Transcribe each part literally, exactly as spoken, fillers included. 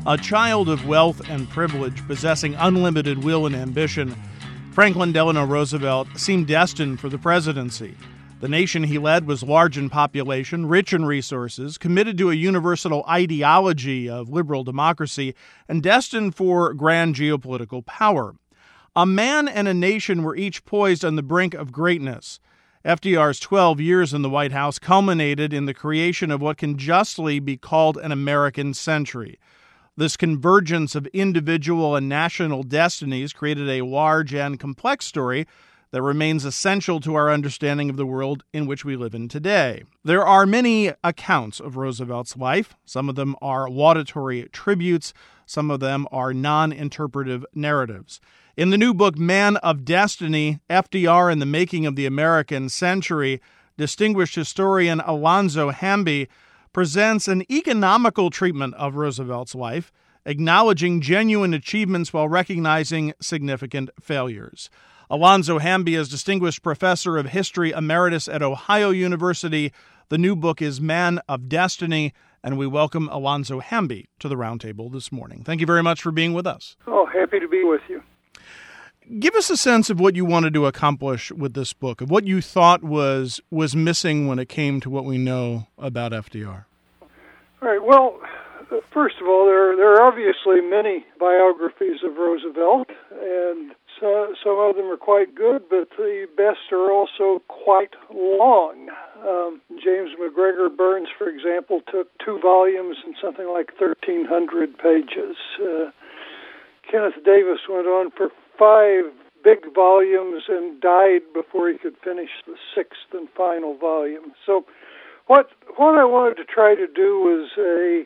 A child of wealth and privilege, possessing unlimited will and ambition, Franklin Delano Roosevelt seemed destined for the presidency. The nation he led was large in population, rich in resources, committed to a universal ideology of liberal democracy, and destined for grand geopolitical power. A man and a nation were each poised on the brink of greatness. F D R's twelve years in the White House culminated in the creation of what can justly be called an American century. This convergence of individual and national destinies created a large and complex story that remains essential to our understanding of the world in which we live in today. There are many accounts of Roosevelt's life. Some of them are laudatory tributes. Some of them are non-interpretive narratives. In the new book, Man of Destiny, F D R and the Making of the American Century, distinguished historian Alonzo Hamby presents an economical treatment of Roosevelt's life, acknowledging genuine achievements while recognizing significant failures. Alonzo Hamby is Distinguished Professor of History Emeritus at Ohio University. The new book is Man of Destiny, and we welcome Alonzo Hamby to the Roundtable this morning. Thank you very much for being with us. Oh, happy to be with you. Give us a sense of what you wanted to accomplish with this book, of what you thought was was missing when it came to what we know about F D R. All right. Well, first of all, there, there are obviously many biographies of Roosevelt, and so, some of them are quite good, but the best are also quite long. Um, James McGregor Burns, for example, took two volumes and something like thirteen hundred pages. Uh, Kenneth Davis went on for five big volumes and died before he could finish the sixth and final volume. So what what I wanted to try to do was a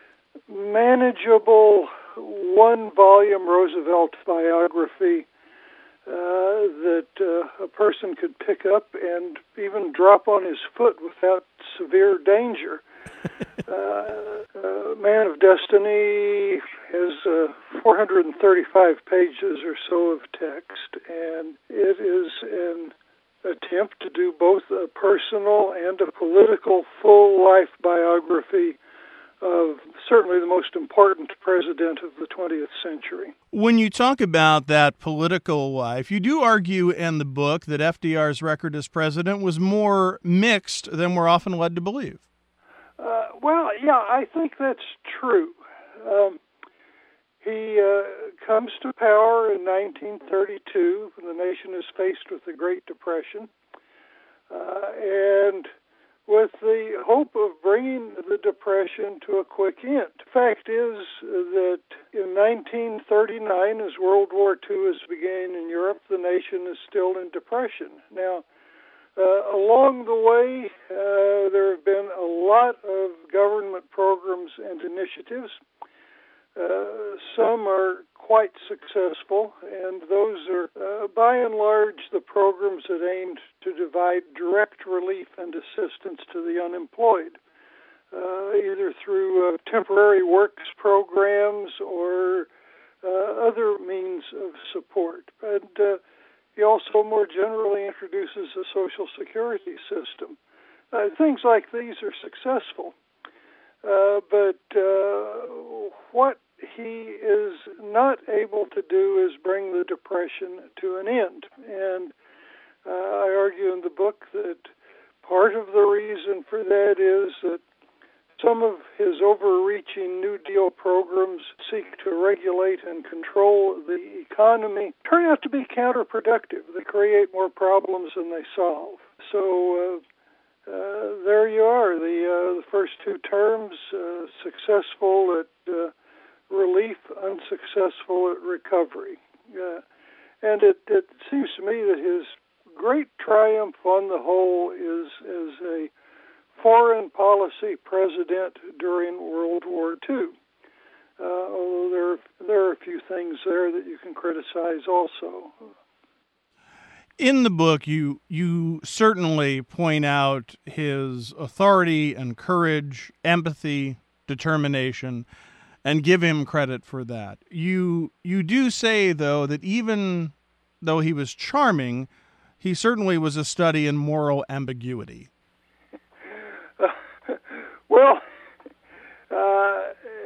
manageable one-volume Roosevelt biography uh, that uh, a person could pick up and even drop on his foot without severe danger. uh, uh, Man of Destiny has uh, four hundred thirty-five pages or so of text, and it is an attempt to do both a personal and a political full-life biography of certainly the most important president of the twentieth century. When you talk about that political life, you do argue in the book that F D R's record as president was more mixed than we're often led to believe. Uh, well, yeah, I think that's true. Um, he uh, comes to power in nineteen thirty-two when the nation is faced with the Great Depression, uh, and with the hope of bringing the Depression to a quick end. The fact is that in nineteen thirty-nine, as World War Two is beginning in Europe, the nation is still in depression. Now, Uh, along the way, uh, there have been a lot of government programs and initiatives. Uh, some are quite successful, and those are, uh, by and large, the programs that aimed to provide direct relief and assistance to the unemployed, uh, either through uh, temporary works programs or uh, other means of support. And uh, He also more generally introduces a social security system. Uh, things like these are successful. Uh, but uh, what he is not able to do is bring the Depression to an end. And uh, I argue in the book that part of the reason for that is that some of his overreaching New Deal programs seek to regulate and control the economy turn out to be counterproductive. They create more problems than they solve. So uh, uh, there you are, the, uh, the first two terms, uh, successful at uh, relief, unsuccessful at recovery. Uh, and it, it seems to me that his great triumph on the whole is as a foreign policy president during World War Two. Uh, although there, there are a few things there that you can criticize also. In the book, you you certainly point out his authority and courage, empathy, determination, and give him credit for that. You you do say, though, that even though he was charming, he certainly was a study in moral ambiguity. Uh, well, uh,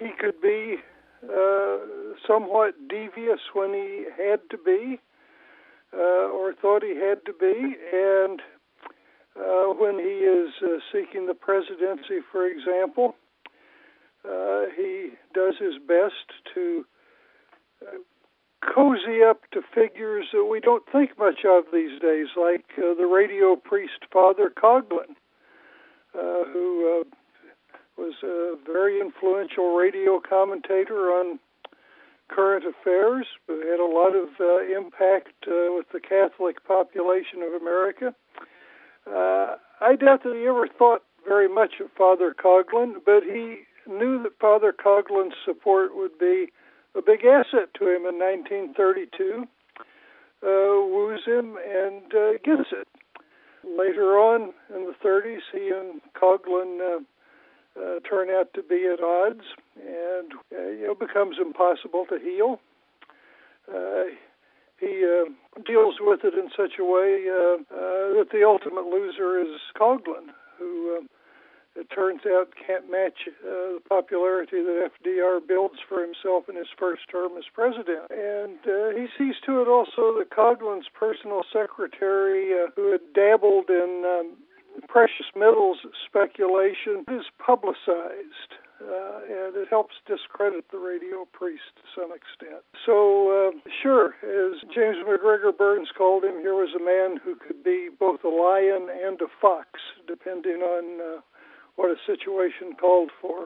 he could be uh, somewhat devious when he had to be, uh, or thought he had to be, and uh, when he is uh, seeking the presidency, for example, uh, he does his best to uh, cozy up to figures that we don't think much of these days, like uh, the radio priest Father Coughlin, uh, who uh, was a very influential radio commentator on current affairs, but had a lot of uh, impact uh, with the Catholic population of America. Uh, I doubt that he ever thought very much of Father Coughlin, but he knew that Father Coughlin's support would be a big asset to him in nineteen thirty-two, uh, woos him and uh, gets it. Later on in the thirties, he and Coughlin uh, uh, turn out to be at odds, and uh, you know, becomes impossible to heal. Uh, he uh, deals with it in such a way uh, uh, that the ultimate loser is Coughlin, who uh, it turns out can't match uh, the popularity that F D R builds for himself in his first term as president. And uh, he sees to it also that Coughlin's personal secretary, uh, who had dabbled in um, precious metals speculation, is publicized, uh, and it helps discredit the radio priest to some extent. So, uh, sure, as James McGregor Burns called him, here was a man who could be both a lion and a fox, depending on uh, what a situation called for.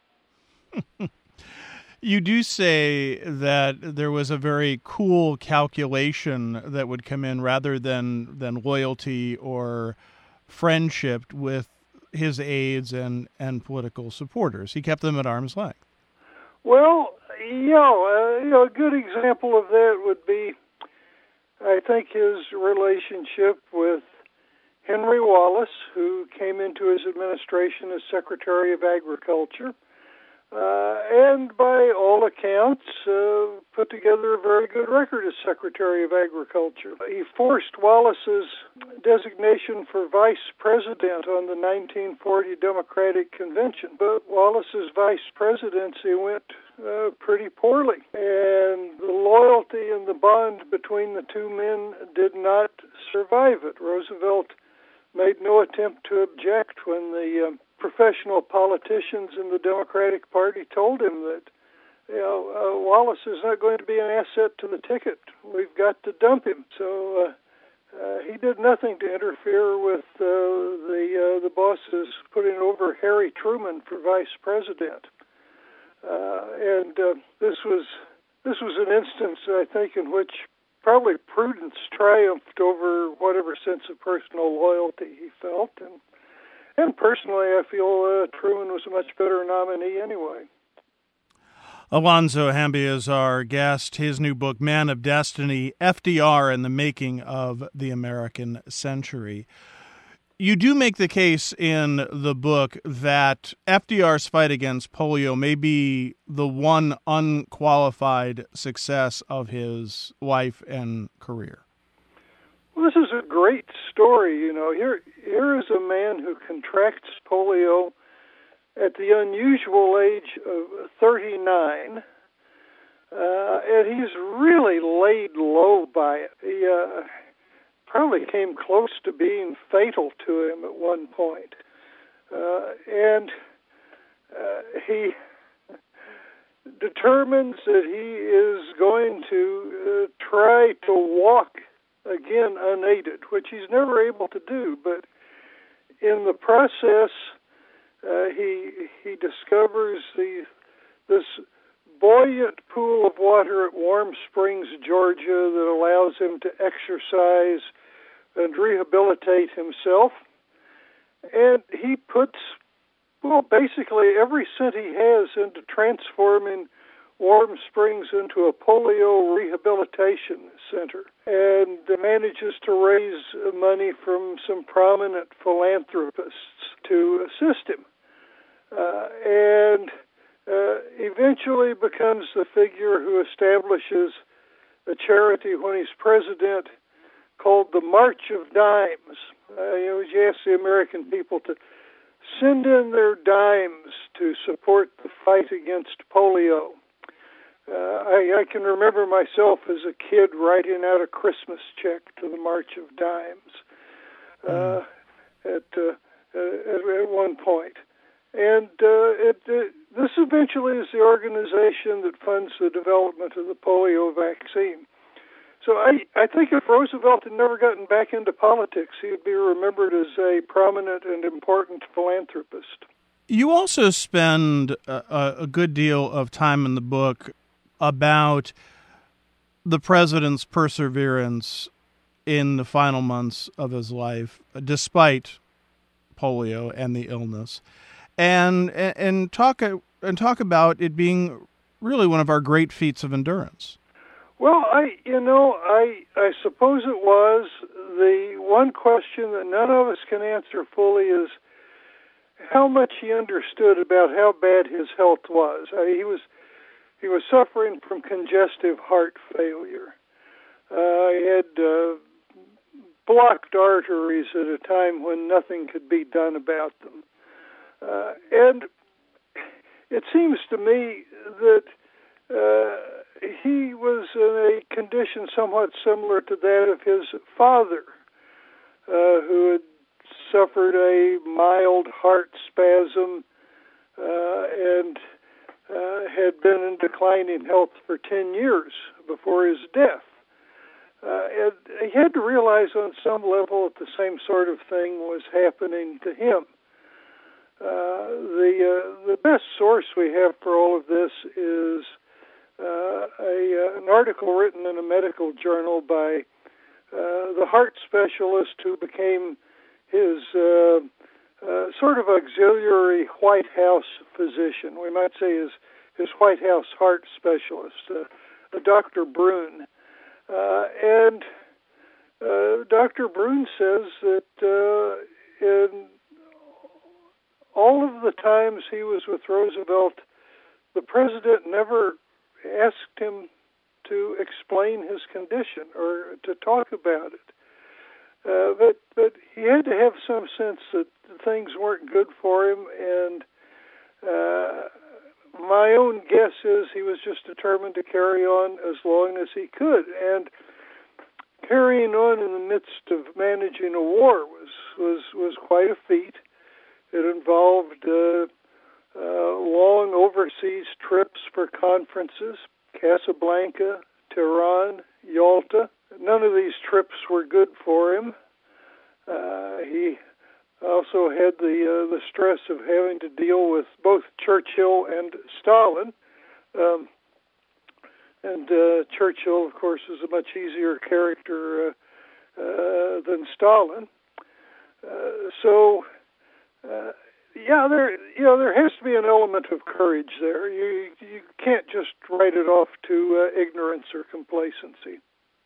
You do say that there was a very cool calculation that would come in rather than, than loyalty or friendship with his aides and, and political supporters. He kept them at arm's length. Well, yeah, uh, you know, a good example of that would be, I think, his relationship with Henry Wallace, who came into his administration as Secretary of Agriculture, uh, and by all accounts, uh, put together a very good record as Secretary of Agriculture. He forced Wallace's designation for vice president on the nineteen forty Democratic Convention, but Wallace's vice presidency went uh, pretty poorly, and the loyalty and the bond between the two men did not survive it. Roosevelt made no attempt to object when the um, professional politicians in the Democratic Party told him that, you know, uh, Wallace is not going to be an asset to the ticket. We've got to dump him. So uh, uh, he did nothing to interfere with uh, the uh, the bosses putting over Harry Truman for vice president. Uh, and uh, this was this was an instance, I think, in which probably prudence triumphed over whatever sense of personal loyalty he felt. And, and personally, I feel uh, Truman was a much better nominee anyway. Alonzo Hamby is our guest. His new book, Man of Destiny, F D R and the Making of the American Century. You do make the case in the book that F D R's fight against polio may be the one unqualified success of his life and career. Well, this is a great story. You know, here here is a man who contracts polio at the unusual age of thirty-nine, uh, and he's really laid low by it. He uh, probably came close to being fatal to him at one point. Uh, and uh, he determines that he is going to uh, try to walk again unaided, which he's never able to do. But in the process, uh, he he discovers the this buoyant pool of water at Warm Springs, Georgia, that allows him to exercise and rehabilitate himself. And he puts, well, basically every cent he has into transforming Warm Springs into a polio rehabilitation center, and manages to raise money from some prominent philanthropists to assist him. Uh, and uh, eventually becomes the figure who establishes a charity when he's president called the March of Dimes. Uh, you know, he asked the American people to send in their dimes to support the fight against polio. Uh, I, I can remember myself as a kid writing out a Christmas check to the March of Dimes uh, at, uh, at at one point. And uh, it, it, this eventually is the organization that funds the development of the polio vaccine. So I, I think if Roosevelt had never gotten back into politics, he would be remembered as a prominent and important philanthropist. You also spend a, a good deal of time in the book about the president's perseverance in the final months of his life, despite polio and the illness, and and talk and talk about it being really one of our great feats of endurance. Well, I you know I I suppose it was. The one question that none of us can answer fully is how much he understood about how bad his health was. I, he was he was suffering from congestive heart failure. Uh, he had uh, blocked arteries at a time when nothing could be done about them. Uh, and it seems to me that uh, he was in a condition somewhat similar to that of his father, uh, who had suffered a mild heart spasm uh, and uh, had been in declining health for ten years before his death. Uh, and he had to realize on some level that the same sort of thing was happening to him. Uh, the uh, the best source we have for all of this is uh, a uh, an article written in a medical journal by uh, the heart specialist who became his uh, uh, sort of auxiliary White House physician. We might say his his White House heart specialist, uh, Doctor Brune. Uh, and uh, Doctor Brune says that uh, in all of the times he was with Roosevelt, the president never asked him to explain his condition or to talk about it. Uh, but but he had to have some sense that things weren't good for him, and uh, my own guess is he was just determined to carry on as long as he could. And carrying on in the midst of managing a war was was, was quite a feat. It involved uh, uh, long overseas trips for conferences, Casablanca, Tehran, Yalta. None of these trips were good for him. Uh, he also had the uh, the stress of having to deal with both Churchill and Stalin. Um, and uh, Churchill, of course, is a much easier character uh, uh, than Stalin. Uh, so, uh, yeah, there you know there has to be an element of courage there. You you can't just write it off to uh, ignorance or complacency.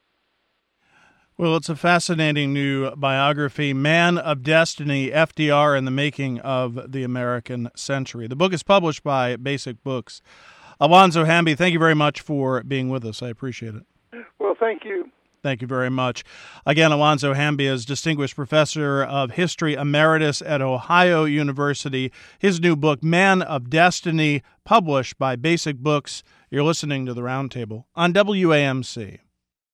Well, it's a fascinating new biography, Man of Destiny, F D R and the Making of the American Century. The book is published by Basic Books. Alonzo Hamby, thank you very much for being with us. I appreciate it. Well, thank you. Thank you very much. Again, Alonzo Hamby is Distinguished Professor of History Emeritus at Ohio University. His new book, Man of Destiny, published by Basic Books. You're listening to The Roundtable on W A M C.